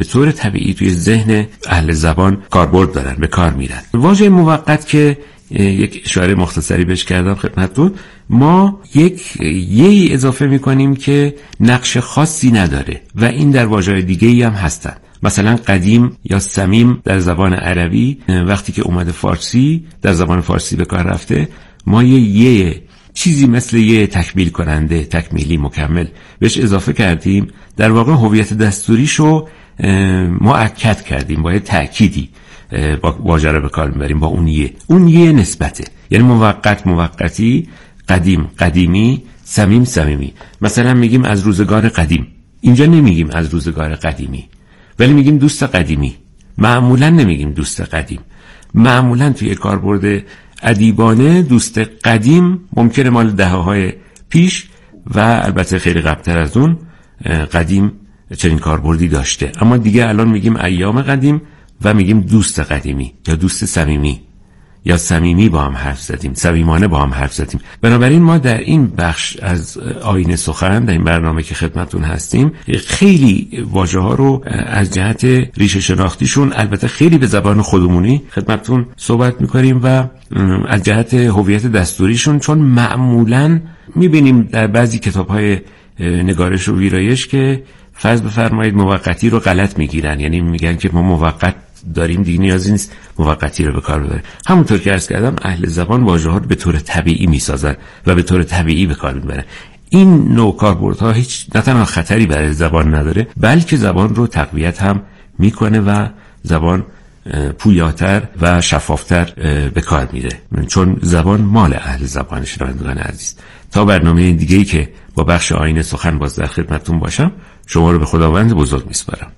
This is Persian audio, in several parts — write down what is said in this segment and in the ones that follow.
به طور طبیعی توی ذهن اهل زبان کاربرد دارن، به کار میرن. واژه موقت که یک اشاره مختصری بهش کردم خدمتتون، ما یک یه‌ای اضافه میکنیم که نقش خاصی نداره و این در واژه‌های دیگه‌ای هم هستن. مثلا قدیم یا صمیم در زبان عربی وقتی که اومده فارسی، در زبان فارسی به کار رفته، ما یه چیزی مثل یه تکمیل کننده، تکمیلی، مکمل بهش اضافه کردیم. در واقع هویت دستوریشو مؤکد کردیم با یه تأکیدی، با واژه رو به کار میبریم، با اون یه نسبته. یعنی موقت، موقتی، قدیم، قدیمی، صمیم، صمیمی. مثلا میگیم از روزگار قدیم، اینجا نمیگیم از روزگار قدیمی، ولی میگیم دوست قدیمی. معمولا نمیگیم دوست قدیم. معمولا توی کاربرد ادیبانه دوست قدیم ممکنه مال دهه‌های پیش و البته خیلی قبل‌تر از اون قدیم چنین کاربردی داشته، اما دیگه الان میگیم ایام قدیم و میگیم دوست قدیمی یا دوست صمیمی یا صمیمی با هم حرف زدیم، صمیمانه با هم حرف زدیم. بنابراین ما در این بخش از آیین سخن، در این برنامه که خدمتتون هستیم، خیلی واژه‌ها رو از جهت ریشه شناختیشون البته خیلی به زبان خودمونی خدمتتون صحبت می‌کنیم و از جهت هویت دستوریشون، چون معمولاً می‌بینیم در بعضی کتاب‌های نگارش و ویرایش که فرض بفرمایید موقتی رو غلط میگیرن، یعنی میگن که ما موقت داریم دیگه نیازی نیست موقتی رو به کار ببریم. همونطور که عرض کردم اهل زبان واژه‌ها رو به طور طبیعی میسازن و به طور طبیعی به کار میبرن. این نوع کاربردها هیچ نه تنها خطری برای زبان نداره، بلکه زبان رو تقویت هم میکنه و زبان پویاتر و شفافتر به کار میره، چون زبان مال اهل زبان. شنوندگان عزیز، تا برنامه دیگه‌ای که با بخش آیین سخن باز در خدمتتون باشم، شما رو به خداوند بزرگ میسپارم.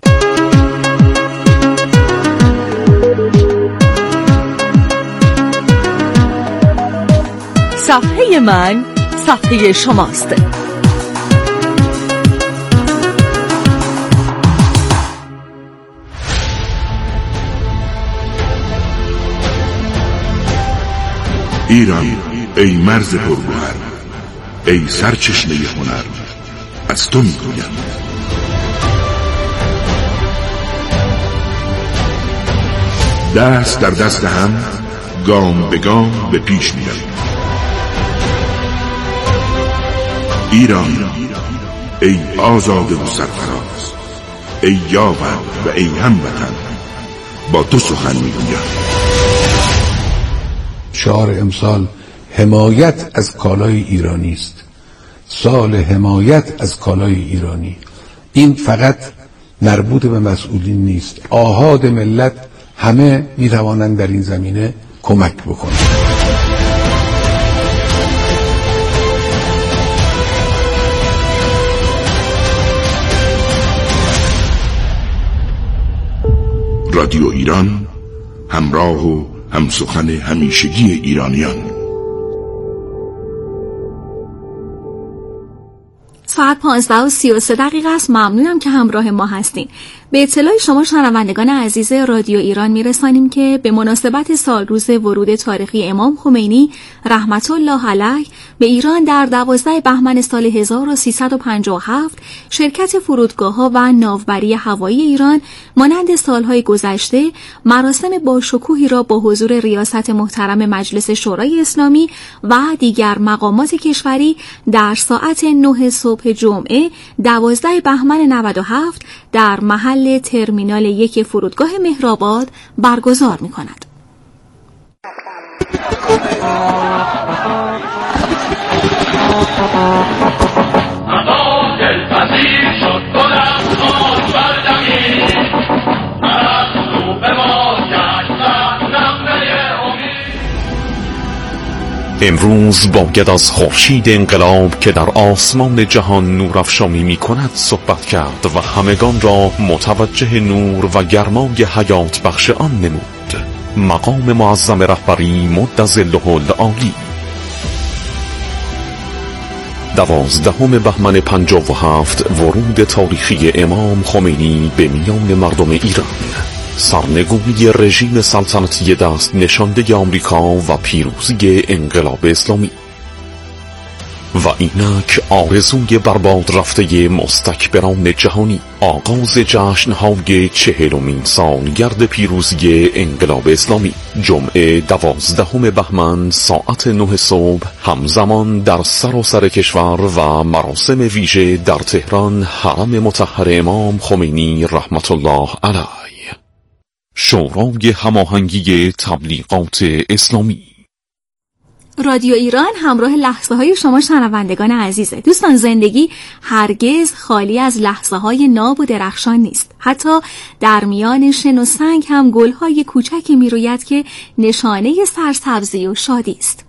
صفحه من صفحه شماست. ایران ای مرز پرگوهر، ای سرچشمه هنر، از تو میگویم. دست در دست هم، گام به گام به پیش می‌رویم. ایران ای آزاده و سرفراز، ای یاور و ای هموطن، با تو سخن میگویم. شعار امسال حمایت از کالای ایرانی است. سال حمایت از کالای ایرانی. این فقط مربوط به مسئولین نیست، آحاد ملت همه میتوانند در این زمینه کمک بکنند. رادیو ایران، همراه و همسخن همیشگی ایرانیان. ساعت 15:33 است. ممنونم که همراه ما هستین. به اطلاع شما شنوندگان عزیز رادیو ایران میرسانیم که به مناسبت سالروز ورود تاریخی امام خمینی رحمت الله علیه به ایران در 12 بهمن سال 1357 شرکت فرودگاه‌ها و ناوبری هوایی ایران مانند سالهای گذشته مراسم با شکوهی را با حضور ریاست محترم مجلس شورای اسلامی و دیگر مقامات کشوری در ساعت 9 صبح جمعه 12 بهمن 97 در محل ترمینال 1 فرودگاه مهرآباد برگزار می‌کند. امروز باید از خورشید انقلاب که در آسمان جهان نورافشانی می‌کند صحبت کرد و همگان را متوجه نور و گرمای حیات بخش آن نمود. مقام معظم رهبری مدظله العالی. 12 بهمن 57 ورود تاریخی امام خمینی به میان مردم ایران. سرنگونی رژیم سلطنتی دست نشانده آمریکا و پیروزی انقلاب اسلامی. و اینک آرزوی برباد رفته مستکبران جهانی، آغاز جشن‌های 40مین سالگرد پیروزی انقلاب اسلامی، جمعه 12 بهمن ساعت 9 صبح، همزمان در سراسر کشور و مراسم ویژه در تهران، حرم مطهر امام خمینی رحمت الله علیه. شورای هماهنگی تبلیغات اسلامی. رادیو ایران همراه لحظه های شما شنوندگان عزیزه. دوستان، زندگی هرگز خالی از لحظه های ناب و درخشان نیست. حتی در میان شن و سنگ هم گل های کوچکی می روید که نشانه سرسبزی و شادی است.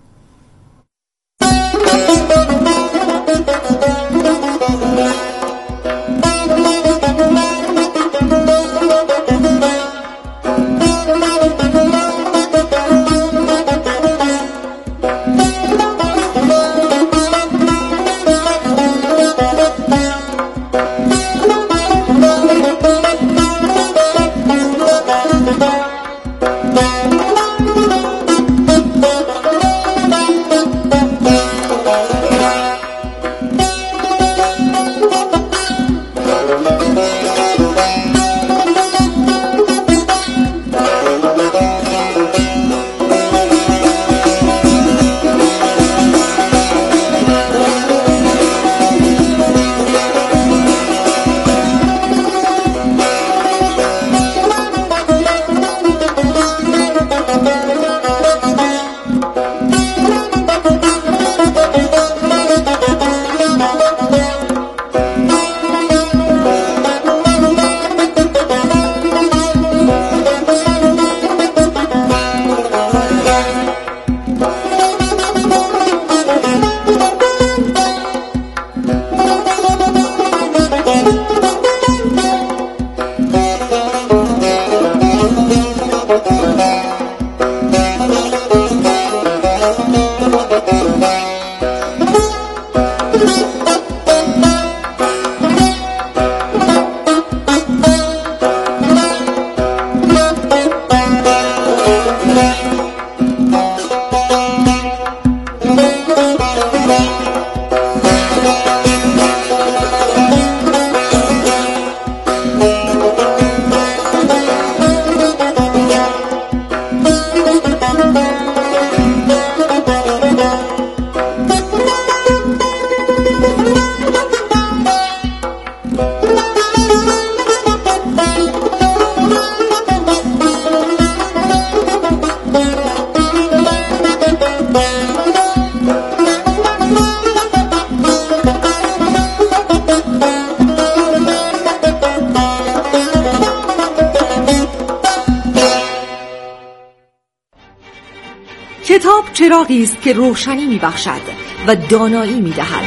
کتاب چراغی است که روشنی می‌بخشد و دانایی می‌دهد.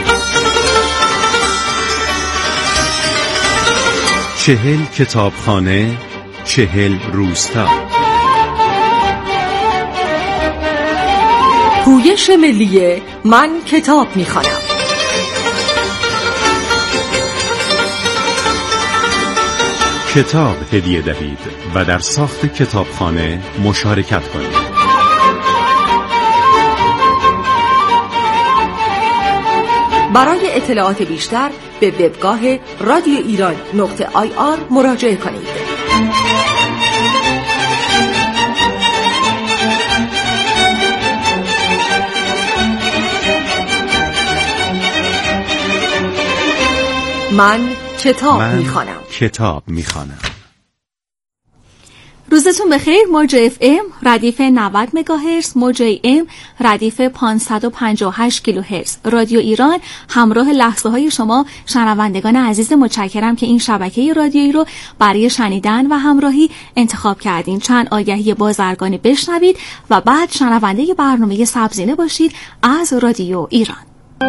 40 کتابخانه، 40 روستا. پویش ملی من کتاب می‌خوانم. کتاب هدیه دهید و در ساخت کتابخانه مشارکت کنید. برای اطلاعات بیشتر به وبگاه radioiran.ir مراجعه کنید. من کتاب میخوانم. کتاب میخوانم. روزتون بخیر. موج اف ام ردیف 90 مگاهرتز، موج ای ام ردیف 558 کیلوهرتز. رادیو ایران همراه لحظه های شما شنوندگان عزیز، متشکرم که این شبکه رادیویی رو برای شنیدن و همراهی انتخاب کردین. چند آگهی بازرگانی بشنوید و بعد شنونده برنامه سبزینه باشید از رادیو ایران.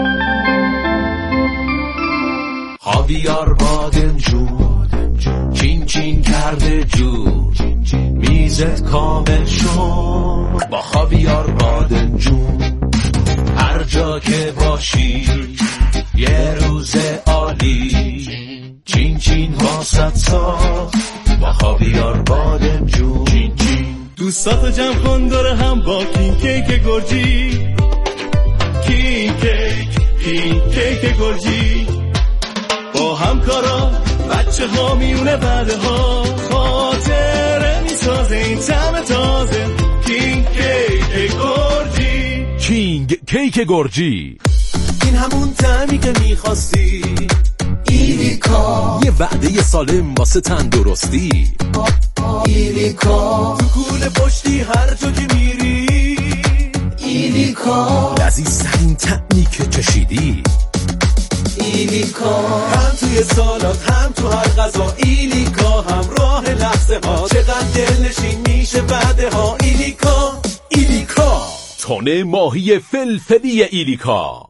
خاویار بادمجون چین چین کرده جون، میزت کامل شد با خاویار بادمجون. هر جا که باشی یه روز عالی، چین چین واسط ساخت با خاویار بادمجون. چین چین دوستاتو جمع کن دور هم با کین کیک گرجی، کین کیک کیک گرجی با همکارا بچه ها میونه بعده ها خاطره میسازه این طعم تازه کینگ کیک گرجی. کینگ کیک گرجی، این همون طعمی که میخواستی. ایلیکا، یه وعده سالم واسه تندرستی. ایلیکا، تو کوله پشتی هر جا که میری. ایلیکا، لذیذترین طعمی که چشیدی. ایلیکا، هم توی سالات هم تو هر غذا. ایلیکا، همراه لحظه ها چقدر دلنشین میشه بعده ها. ایلیکا، ایلیکا، تن ماهی فلفلی ایلیکا.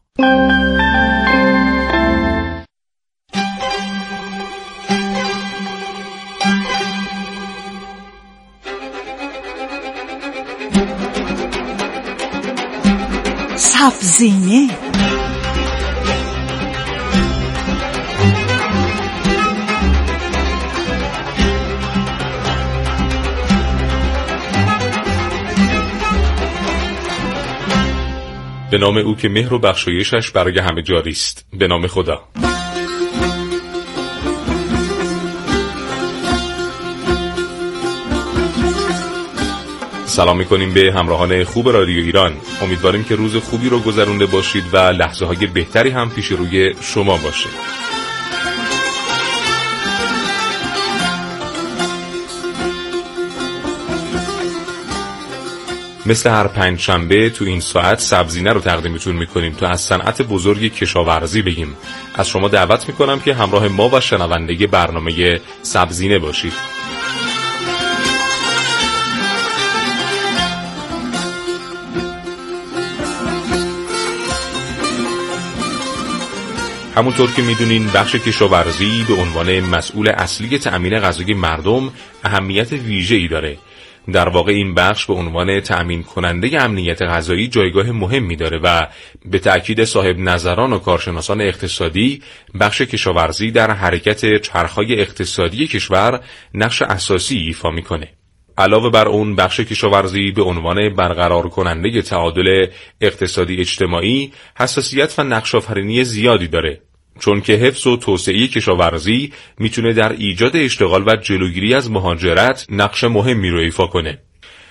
سبزینه. به نام او که مهر و بخشایشش برای همه جاری است. به نام خدا. سلام میکنیم به همراهان خوب رادیو ایران. امیدواریم که روز خوبی رو گذرونده باشید و لحظه های بهتری هم پیش روی شما باشه. مثل هر پنجشنبه تو این ساعت سبزینه رو تقدیمتون میکنیم تا از صنعت بزرگ کشاورزی بگیم. از شما دعوت میکنم که همراه ما و شنونده برنامه سبزینه باشید. همونطور که میدونین بخش کشاورزی به عنوان مسئول اصلی تأمین غذای مردم اهمیت ویژه‌ای داره. در واقع این بخش به عنوان تأمین کننده امنیت غذایی جایگاه مهمی داره و به تأکید صاحب نظران و کارشناسان اقتصادی بخش کشاورزی در حرکت چرخهای اقتصادی کشور نقش اساسی ایفا میکنه. علاوه بر اون بخش کشاورزی به عنوان برقرار کننده تعادل اقتصادی اجتماعی حساسیت و نقش‌آفرینی زیادی داره، چون که حفظ و توسعه کشاورزی میتونه در ایجاد اشتغال و جلوگیری از مهاجرت نقش مهمی رو ایفا کنه.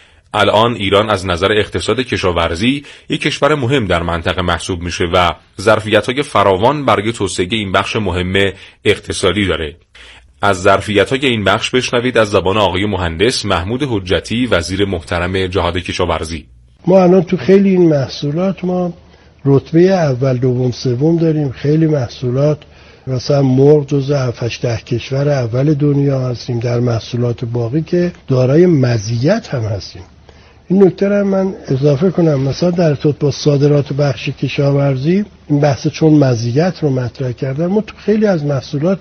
الان ایران از نظر اقتصاد کشاورزی یک کشور مهم در منطقه محسوب میشه و ظرفیت‌های فراوان برای توسعه این بخش مهم اقتصادی داره. از ظرفیت‌های این بخش بشنوید از زبان آقای مهندس محمود حجتی، وزیر محترم جهاد کشاورزی. ما الان تو خیلی این محصولات ما رتبه اول دوم سوم داریم. خیلی محصولات مثلا مرغ جزو 7-8 کشور اول دنیا هستیم. در محصولات باقی که دارای مزیت هم هستیم. این نکته رو من اضافه کنم، مثلا در ارتباط با صادرات بخش کشاورزی این بحث چون مزیت رو مطرح کردن، ما تو خیلی از محصولات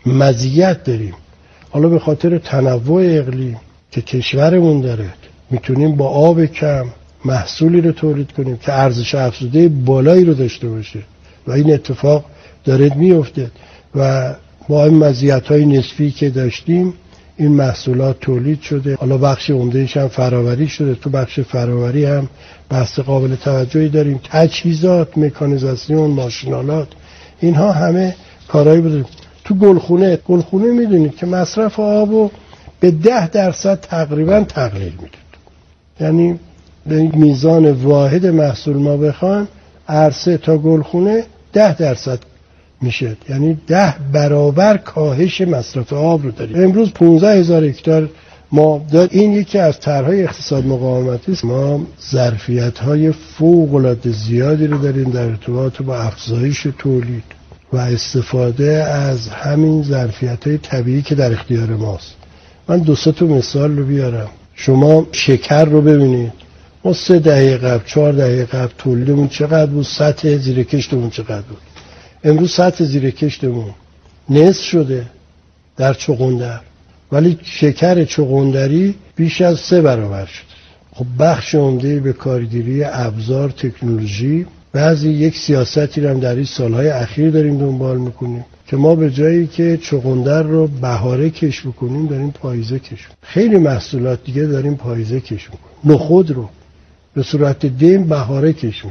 مزیت داریم. حالا به خاطر تنوع اقلیم که کشورمون داره میتونیم با آب کم محصولی رو تولید کنیم که ارزش افزوده بالایی رو داشته باشه و این اتفاق داره میفته و با این مزیت‌های نسبی که داشتیم این محصولات تولید شده. حالا بخش عمده‌اش هم فراوری شده. تو بخش فراوری هم بحث قابل توجهی داریم. تجهیزات، مکانیزاسیون، ماشینالات، اینها همه کارهایی بوده. تو گلخونه میدونید که مصرف آبو به 10% تقریبا تقلیل میده. یعنی به این میزان واحد محصول ما بخوان عرصه تا گلخونه 10% میشه، یعنی 10 برابر کاهش مصرف آب رو داریم. امروز 15,000 هکتار ما داریم. این یکی از طرح‌های اقتصاد مقاومتی است. ما ظرفیت‌های فوق‌العاده زیادی رو داریم در ارتباط با افزایش تولید و استفاده از همین ظرفیت‌های طبیعی که در اختیار ماست. من 2-3 مثال رو بیارم. شما شکر رو ببینید. ما 3 دهه قبل 4 دهه قبل تولیدمون چقدر بود؟ سطح زیر کشتمون چقدر بود؟ امروز سطح زیر کشتمون نصف شده در چغندر، ولی شکر چغندری بیش از 3 برابر شده. خب بخش عمده به کارگیری ابزار، تکنولوژی، بعضی یک سیاستی رو هم در این سالهای اخیر داریم دنبال میکنیم که ما به جایی که چغندر رو بهاره کش بکنیم داریم پاییزه کش میکنیم. خیلی محصولات دیگه داریم پاییزه کش میکنیم. نخود رو به صورت دیم بهاره کش میشه.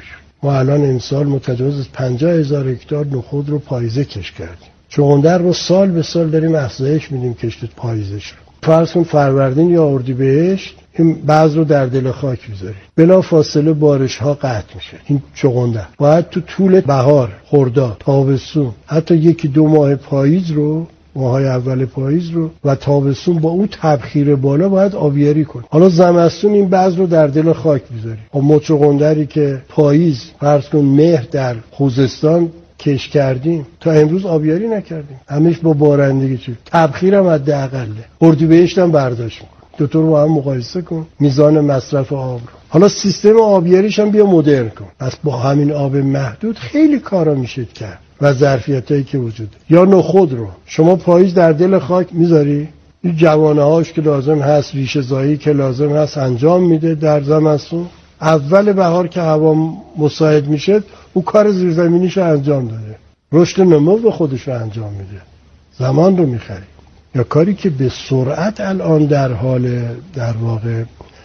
ما الان امسال متجاوز از 50,000 هکتار نخود رو پاییزه کش کردیم. چغندر رو سال به سال داریم افزایش میدیم کشت پاییزش رو. فرض کن فروردین یا اردیبهشت این بعض رو در دل خاک میذاری، بلا فاصله بارش ها قطع میشه. این چغندر باید تو طول بهار، خرداد، تابستون، حتی 1-2 ماه پاییز رو، ماهای اول پاییز رو و تابستون با اون تبخیر بالا باید آبیاری کن. حالا زمستون این بعض رو در دل خاک میذاری. ما چغندری که پاییز فرض کن مهر در خوزستان کش کردیم تا امروز آبیاری نکردیم، همش با بارندگی چی تبخیرم حداقله، اردیبهشت هم برداشت میکن. دو رو با هم مقایسه کن میزان مصرف آب رو. حالا سیستم آبیاریش هم بیا مدرن کن. پس با همین آب محدود خیلی کارا میشه کرد و ظرفیتایی که وجوده. یا نخود رو شما پاییز در دل خاک میذاری، این جوانه هاش که لازم هست، ریشه زایی که لازم هست انجام میده. در زمستون اول بهار که هوا مساعد میشه اون کار زیرزمینیشو انجام داده، رشد نمو به خودش رو انجام میده، زمان رو میخری. یا کاری که به سرعت الان در حال در واقع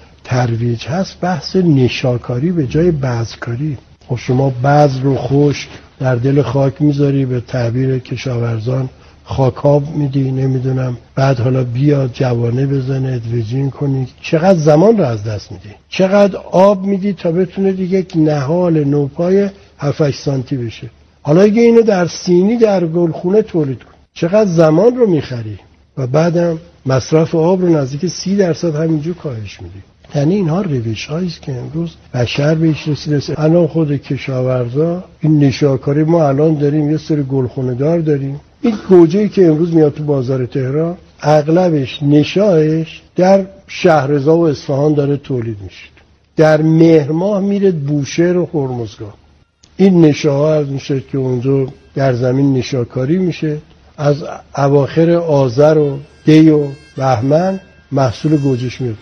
ترویج هست، بحث نشاکاری به جای بذرکاری. خب شما بذر رو خشک در دل خاک میذاری، به تعبیر کشاورزان خاکاب میدی، نمیدونم بعد حالا بیا جوانه بزنه ادویجین کنی. چقدر زمان رو از دست میدی، چقدر آب میدی تا بتونه دیگه یک نهال نوپای 7-8 سانتی بشه. حالا اگه اینو در سینی در گلخونه تولید کن، چقدر زمان رو میخری و بعدم مصرف آب رو نزدیک 30% همینجور کاهش میدی. یعنی اینها روش هاییست که امروز بشر بهش رسیده. الان خود کشاورزا این نشاکاری، ما الان داریم یه سری گلخونه دار داریم، این گوجه‌ای که امروز میاد تو بازار تهران اغلبش نشاهش در شهرضا و اصفهان داره تولید میشه، در مهر ماه میره بوشهر و هرمزگان. این نشاها از میشه که اونجا در زمین نشاکاری میشه، از اواخر آذر و دی و بهمن محصول گوجهش میاد.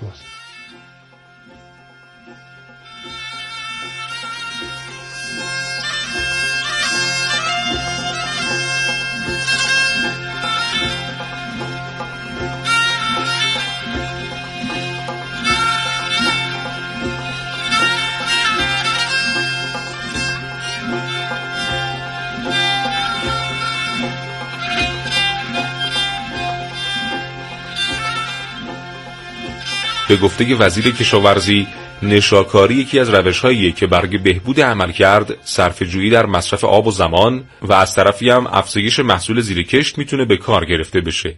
به گفته وزیر کشاورزی، نشاکاری یکی از روش‌هاییه که برای بهبود عملکرد، صرفه‌جویی در مصرف آب و زمان و از طرفی هم افزایش محصول زیر کشت میتونه به کار گرفته بشه.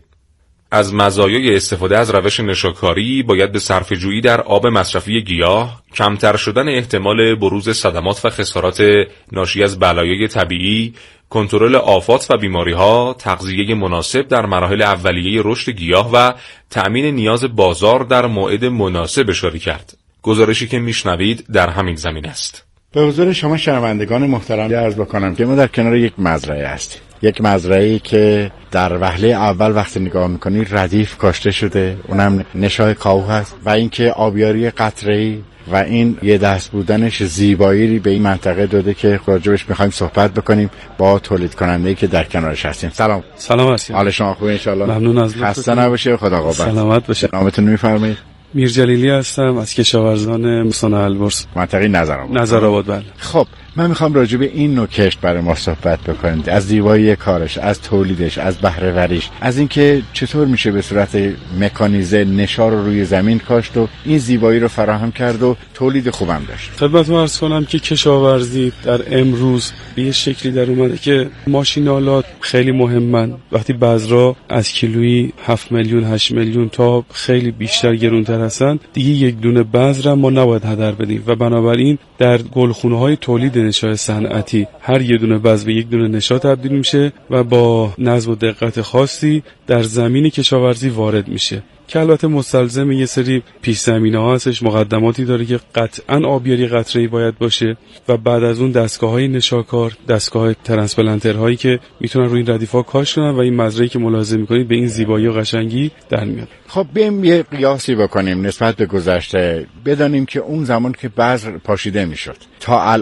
از مزایای استفاده از روش نشاکاری باید به صرفه‌جویی در آب مصرفی گیاه، کمتر شدن احتمال بروز صدمات و خسارات ناشی از بلایای طبیعی، کنترل آفات و بیماری‌ها، تغذیه مناسب در مراحل اولیه رشد گیاه و تأمین نیاز بازار در موعد مناسب اشاره کرد. گزارشی که میشنوید در همین زمینه است. به حضور شما شنوندگان محترم عرض بکنم که ما در کنار یک مزرعه هستیم. یک مزرعه‌ای که در وهله اول وقتی نگاه می‌کنی ردیف کاشته شده، اونم نشای کاهو هست و اینکه آبیاری قطره‌ای و این یه دست بودنش زیبایی به این منطقه داده که راجبش می‌خوایم صحبت بکنیم با تولید کننده‌ای که در کنارش هستیم. سلام هستید. حال شما خوبه ان شاءالله؟ ممنون از لطفتون. خسته نباشه، خدا قوت. سلامت باشه. نامتون می‌فرمایید؟ میر جلیلی هستم از کشاورزان مستان البرز، منطقه نظرآباد. بله. خب من میخوام راجع به این نوع کشت برای ما صحبت بکنیم، از زیبایی کارش، از تولیدش، از بهره وریش، از اینکه چطور میشه به صورت مکانیزه نشا رو روی زمین کاشت و این زیبایی رو فراهم کرد و تولید خوبم داشت. خدمتتون عرض کنم که کشاورزی در امروز به یه شکلی در اومده که ماشینالات خیلی مهمن. وقتی بذرا از کیلویی 7 میلیون 8 میلیون تا خیلی بیشتر گرونتر هستن، دیگه یک دونه بذر ما نباید هدر بدیم و بنابراین در گلخونه‌های تولید نشای صنعتی هر یه دونه بذر به یک دونه نشا تبدیل میشه و با نظم و دقت خاصی در زمین کشاورزی وارد میشه که البته مستلزم یه سری پیش زمینه‌ها هستش، مقدماتی داره که قطعاً آبیاری قطره‌ای باید باشه و بعد از اون دستگاه‌های نشاکار، دستگاه ترانسپلانترهایی که میتونن روی این ردیف‌ها کاشت کنن و این مزرعه‌ای که ملاحظه می‌کنید به این زیبایی و قشنگی در میاد. خب بریم یه قیاسی بکنیم نسبت به گذشته، بدانیم که اون زمان که بذر پاشیده میشد تا الان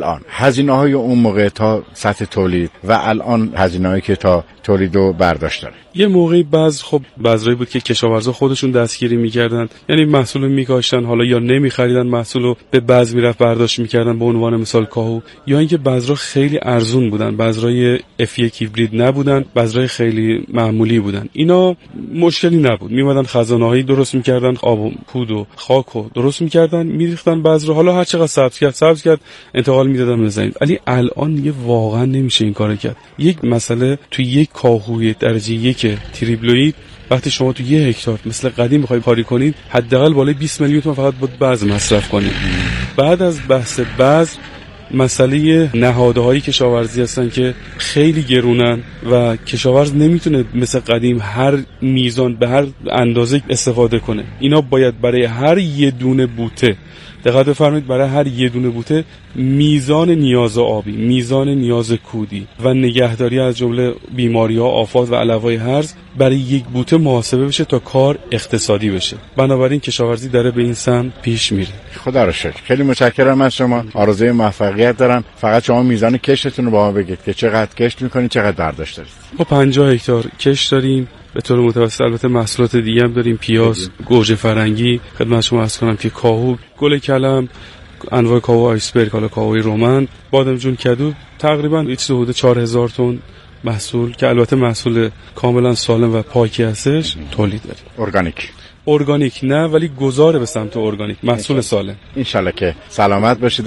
هزینه‌های اون موقع تا سطح تولید و الان هزینه‌هایی که تا تولید و برداشت داره. یه موقعی بذرایی بود که کشاورزا خودشون دستگیری می‌کردن، یعنی محصول رو می‌کاشتن، حالا یا نمی‌خریدن محصول رو، به بذر میرفت برداشت می‌کردن، به عنوان مثال کاهو، یا اینکه بذرها خیلی ارزون بودن، بذرای F1 هیبرید نبودن، بذرای خیلی معمولی بودن. اینا مشکلی نبود، میومدن خزانه‌هایی درست می‌کردن، آب و پود و خاک رو درست می‌کردن، می‌ریختن بذر، حالا هر چقدر سبز کرد انتقال می‌دادن به زمین. ولی الان دیگه واقعا نمیشه این کارو کرد. یک مسئله توی یک کاهوی درجه 1 تریبلوئید، وقتی شما تو 1 هکتار مثل قدیم بخواید کاری کنید، حداقل بالای 20 میلیون تومان فقط باید بذر مصرف کنید. بعد از بحث بذر، مسئله نهادهایی کشاورزی هستن که خیلی گرونن و کشاورز نمیتونه مثل قدیم هر میزان به هر اندازه استفاده کنه. اینا باید برای هر یه دونه بوته، دقت بفرمایید، برای هر یه دونه بوته میزان نیاز آبی، میزان نیاز کودی و نگهداری از جمله بیماری‌ها، آفات و علوای هرز برای یک بوته محاسبه بشه تا کار اقتصادی بشه. بنابراین کشاورزی داره به این سمت پیش میره. خدا رو شکر. خیلی متشکرم از شما. آرزوی موفقیت دارم. فقط شما میزان کشتتون رو با ما بگید که چقدر کشت می‌کنید، چقدر برداشت دارید. ما 50 هکتار کشت داریم. به طور متوسط البته محصولات دیگه هم داریم، پیاز، گوجه فرنگی، خدمت شما عرض کنم که کاهو، گل کلم، انواع کاهو آیسبرگ، حالا کاهوی رومن، بادمجون کدو، تقریبا هیچ حدود 4000 تن محصول که البته محصول کاملا سالم و پاکی هستش تولید داریم. ارگانیک نه، ولی گذاره به سمت ارگانیک، محصول سالم. ان شاءالله که سلامت باشید.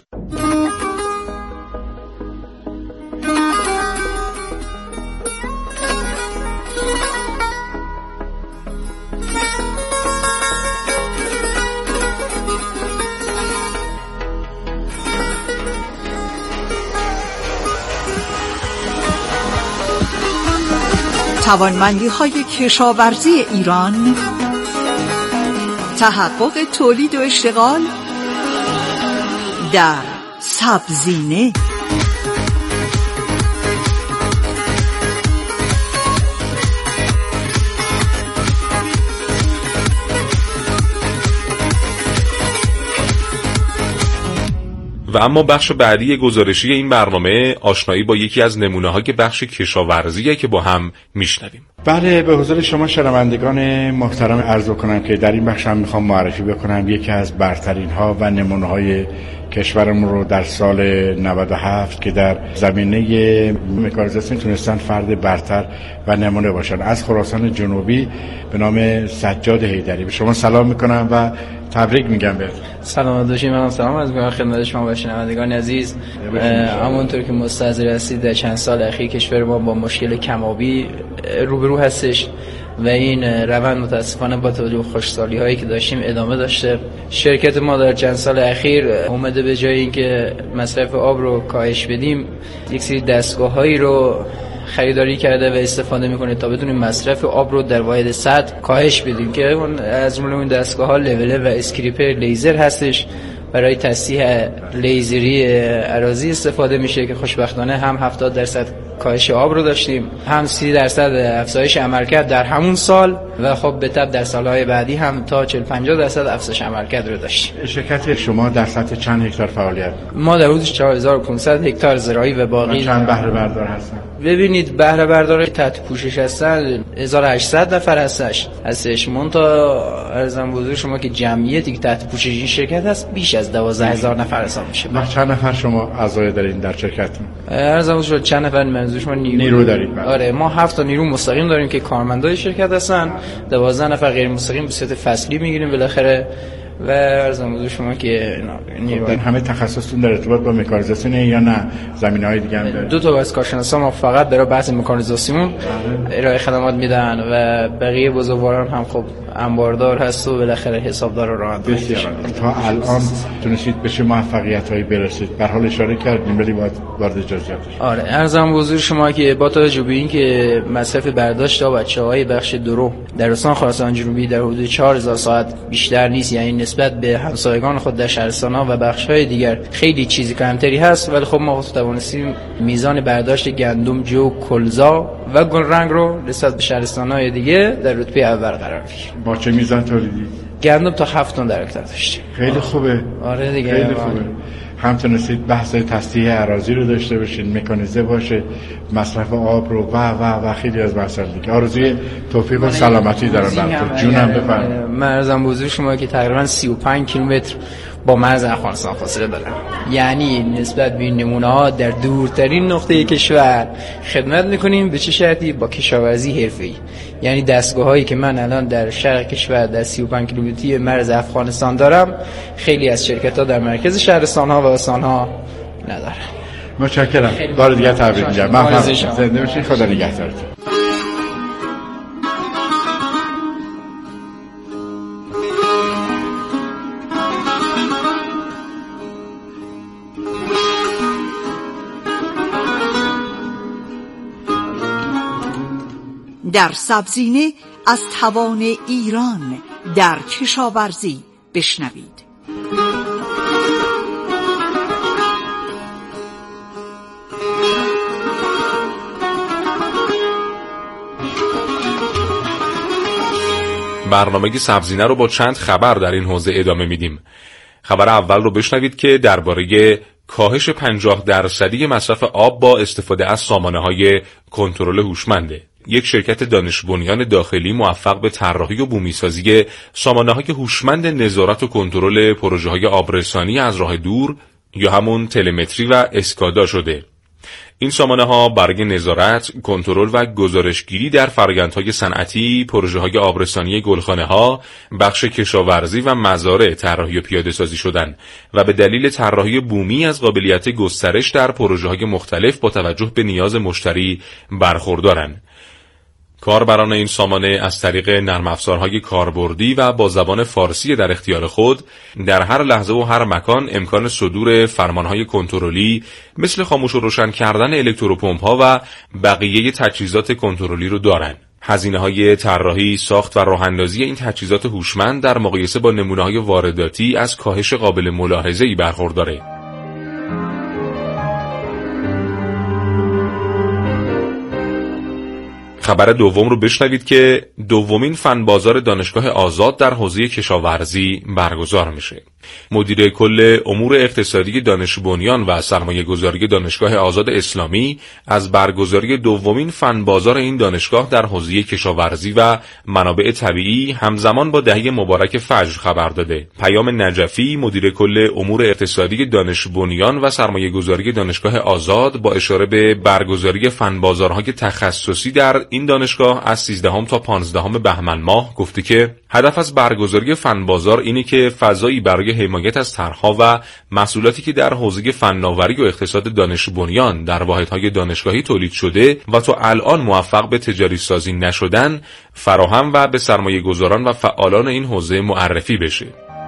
توانمندی‌های کشاورزی ایران، تحقق تولید و اشتغال در سبزینه. و اما بخش بعدی گزارشی این برنامه آشنایی با یکی از نمونه‌های بخش کشاورزیه که با هم میشنویم. بله، به حضور شما شنوندگان محترم عرض کنم که در این بخش هم میخوام معرفی بکنم یکی از برترین ها و نمونه‌های کشورمون رو در سال 97 که در زمینه مکانیزاسیون تونستن فرد برتر و نمونه باشن، از خراسان جنوبی به نام سجاد حیدری. به شما سلام میکنم و تبریک میگم بهتون. سلامت باشید. منم سلام عرض می‌کنم خدمت شما و شنوندگان عزیز. همونطور که مستحضر هستید در چند سال اخیر کشور ما با مشکل کم‌آبی روبرو هستش و این روند متاسفانه با توجه خوشسالی هایی که داشتیم ادامه داشته. شرکت ما در چند سال اخیر اومده به جای اینکه مصرف آب رو کاهش بدیم، یک سری دستگاه‌هایی رو خریداری کرده و استفاده میکنه تا بتونیم مصرف آب رو در واحد سطح کاهش بدیم، که از جمله اون دستگاه‌ها لولر و اسکریپر لیزر هستش. برای تصحیح لیزری اراضی استفاده میشه که خوشبختانه هم 70% کاهش آب رو داشتیم، هم 30% افزایش عملکرد در همون سال و خب به تبع در سالهای بعدی هم تا 40-50% افزایش عملکرد رو داشتیم. شرکت شما در سطح چند هکتار فعالیت؟ ما در حدود 4500 هکتار زراعی و باقی. چند بهره بردار هستن؟ ببینید بهره بردار تحت پوشش هستن 1800 نفر هستش. منتها ارزم حضور شما که جمعیتی که تحت پوشش این شرکت هست بیش از 12000 نفر حساب میشه. چند نفر شما اعضای دارین در شرکتتون؟ ارزم حضور چند نفر منظور شما نیرو دارید؟ آره، ما 7 تا نیرو مستقیم داریم که کارمندای شرکت هستن، 12 نفر غیر مستقیم به صورت فصلی میگیریم بالاخره و ارزم حضور شما که نیرو. همه تخصصتون در ارتباط با مکانیزاسیون یا نه زمینه‌های دیگه هم داره؟ دو تا از کارشناسا ما فقط برای بحث مکانیزاسیون ارائه خدمات میدن و بقیه بزرگواران هم خب انباردار هست و بالاخره حسابدار رو راه انداختید. تا الان تونستید به چه موفقیتایی برسید؟ به حال اشاره کردیم ولی باید وارد جزئیاتش. آره، ارزم حضور شما که با توجه به اینکه مصرف برداشت تا بچه‌های بخش درو در استان خراسان جنوبی در حدود 4000 ساعت بیشتر نیست، یعنی نسبت به همسایگان خود در شهرستان‌ها و بخش‌های دیگر خیلی چیزی کمتری هست، ولی خب ما توانستیم میزان برداشت گندم، جو، کلزا و گلرنگ رو نسبت به شهرستان‌های دیگه در رتبه اول قرار بدیم. با چه میزان تولیدی؟ گندم تا 7 تن در اکتار داشتیم. خیلی خوبه. آره دیگه. خیلی خوبه. هم تونستید بحث تصحیح اراضی رو داشته باشین، مکانیزه باشه، مصرف آب رو و خیلی از مسائل دیگه. آرزوی توفیق و سلامتی دارم براتون. جونم بفرمایید. مرزم بزرگ شما که تقریبا 35 کیلومتر با مرز افغانستان فاصله دارم، یعنی نسبت به این نمونه‌ها در دورترین نقطه کشور خدمت میکنیم. به چه شرطی؟ با کشاورزی حرفه‌ای. یعنی دستگاه‌هایی که من الان در شرق کشور در 35 کیلومتری مرز افغانستان دارم، خیلی از شرکت‌ها در مرکز شهرستان‌ها و استان‌ها ندارن. متشکرم. بار دیگه تبریک میگم. من زنده باشید. خدا نگهدارتون. در سبزینه از توان ایران در کشاورزی بشنوید. برنامه سبزینه رو با چند خبر در این حوزه ادامه میدیم. خبر اول رو بشنوید که درباره کاهش 50% مصرف آب با استفاده از سامانه‌های کنترل هوشمنده. یک شرکت دانش بنیان داخلی موفق به طراحی و بومی‌سازی سامانه‌های هوشمند نظارت و کنترل پروژه‌های آبرسانی از راه دور یا همون تلمتری و اسکادا شده. این سامانه‌ها برای نظارت، کنترل و گزارشگیری در فرآیندهای صنعتی، پروژه‌های آبرسانی گلخانه‌ها، بخش کشاورزی و مزارع طراحی و پیاده‌سازی شدند و به دلیل طراحی بومی از قابلیت گسترش در پروژه‌های مختلف با توجه به نیاز مشتری برخوردارند. کاربران این سامانه از طریق نرم افزارهای کاربردی و با زبان فارسی در اختیار خود در هر لحظه و هر مکان امکان صدور فرمانهای کنترلی مثل خاموش و روشن کردن الکتروپمپ‌ها و بقیه تجهیزات کنترلی رو دارند. هزینه‌های طراحی، ساخت و راه‌اندازی این تجهیزات هوشمند در مقایسه با نمونه‌های وارداتی از کاهش قابل ملاحظه‌ای برخورداره. خبر دوم رو بشنوید که دومین فن بازار دانشگاه آزاد در حوزه کشاورزی برگزار میشه. مدیر کل امور اقتصادی دانش بنیان و سرمایه‌گذاری دانشگاه آزاد اسلامی از برگزاری دومین فن بازار این دانشگاه در حوزه کشاورزی و منابع طبیعی همزمان با دهه مبارک فجر خبر داده. پیام نجفی مدیر کل امور اقتصادی دانش بنیان و سرمایه‌گذاری دانشگاه آزاد با اشاره به برگزاری فن بازارهای تخصصی در این دانشگاه از 13 تا 15 بهمن ماه گفته که هدف از برگزاری فن بازار اینه که فضایی برای حمایت از طرح‌ها و محصولاتی که در حوزه فناوری و اقتصاد دانش بنیان در واحدهای دانشگاهی تولید شده و تا الان موفق به تجاری سازی نشدن فراهم و به سرمایه‌گذاران و فعالان این حوزه معرفی بشه.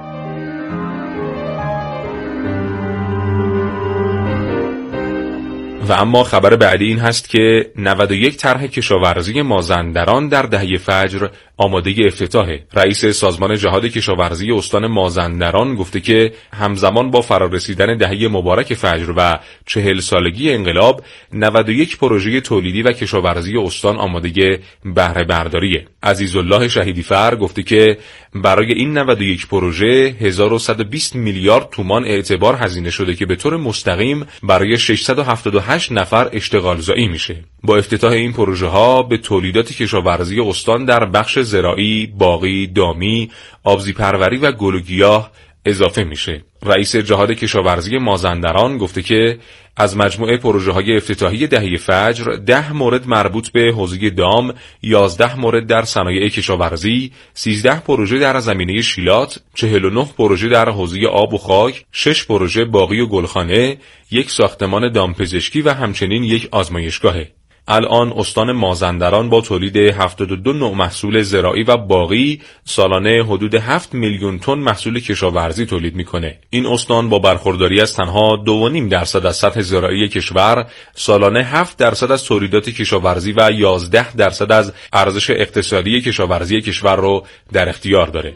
و اما خبر بعدی این هست که 91 طرح کشاورزی مازندران در دهه فجر آماده افتتاحه. رئیس سازمان جهاد کشاورزی استان مازندران گفته که همزمان با فرارسیدن دهه مبارک فجر و 40 سالگی انقلاب 91 پروژه تولیدی و کشاورزی استان آماده بهره برداریه. عزیزالله شهیدیفر گفته که برای این 91 پروژه 1120 میلیارد تومان اعتبار هزینه شده که به طور مستقیم برای 678 نفر اشتغال زایی میشه. با افتتاح این پروژه ها به تولیدات کشاورزی استان در بخش زراعی، باغی، دامی، آبزی پروری و گل و گیاه اضافه میشه. رئیس جهاد کشاورزی مازندران گفته که از مجموعه پروژه های افتتاحی دهه فجر 10 مورد مربوط به حوزه دام، 11 مورد در صنایع کشاورزی، 13 پروژه در زمینه شیلات، 49 پروژه در حوزه آب و خاک، 6 پروژه باغی و گلخانه، 1 ساختمان دامپزشکی و همچنین 1 آزمایشگاهه. الان استان مازندران با تولید 72 نوع محصول زراعی و باغی سالانه حدود 7 میلیون تن محصول کشاورزی تولید میکنه. این استان با برخورداری از تنها 2.5% از سطح زراعی کشور سالانه 7% از تولیدات کشاورزی و 11% از ارزش اقتصادی کشاورزی کشور رو در اختیار داره.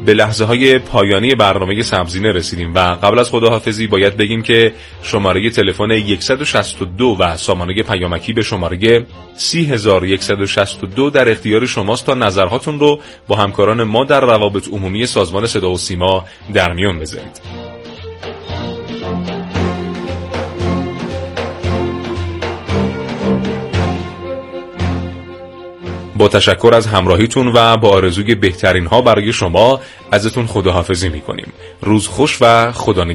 به لحظه های پایانی برنامه سبزینه رسیدیم و قبل از خداحافظی باید بگیم که شماره تلفن 162 و سامانه پیامکی به شماره 30162 در اختیار شماست تا نظرهاتون رو با همکاران ما در روابط عمومی سازمان صدا و سیما در میون بذارید. با تشکر از همراهیتون و با آرزوی بهترین ها برای شما ازتون خداحافظی میکنیم. روز خوش و خدا نگهدار.